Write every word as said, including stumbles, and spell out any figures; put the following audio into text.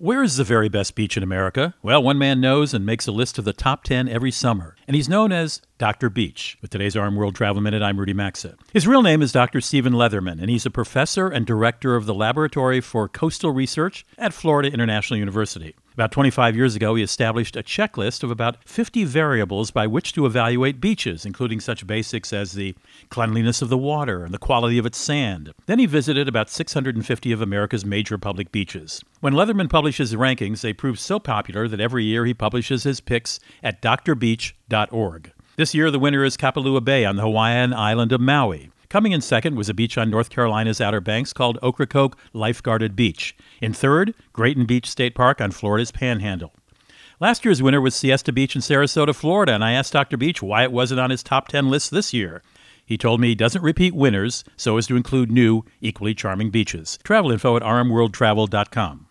Where is the very best beach in America? Well, one man knows and makes a list of the top ten every summer, and he's known as Doctor Beach. With today's Arm World Travel Minute, I'm Rudy Maxa. His real name is Doctor Stephen Leatherman, and he's a professor and director of the Laboratory for Coastal Research at Florida International University. About twenty-five years ago, he established a checklist of about fifty variables by which to evaluate beaches, including such basics as the cleanliness of the water and the quality of its sand. Then he visited about six hundred fifty of America's major public beaches. When Leatherman publishes rankings, they prove so popular that every year he publishes his picks at d r beach dot org. This year, the winner is Kapalua Bay on the Hawaiian island of Maui. Coming in second was a beach on North Carolina's Outer Banks called Ocracoke Lifeguarded Beach. In third, Grayton Beach State Park on Florida's Panhandle. Last year's winner was Siesta Beach in Sarasota, Florida, and I asked Doctor Beach why it wasn't on his top ten list this year. He told me he doesn't repeat winners so as to include new, equally charming beaches. Travel info at r m world travel dot com.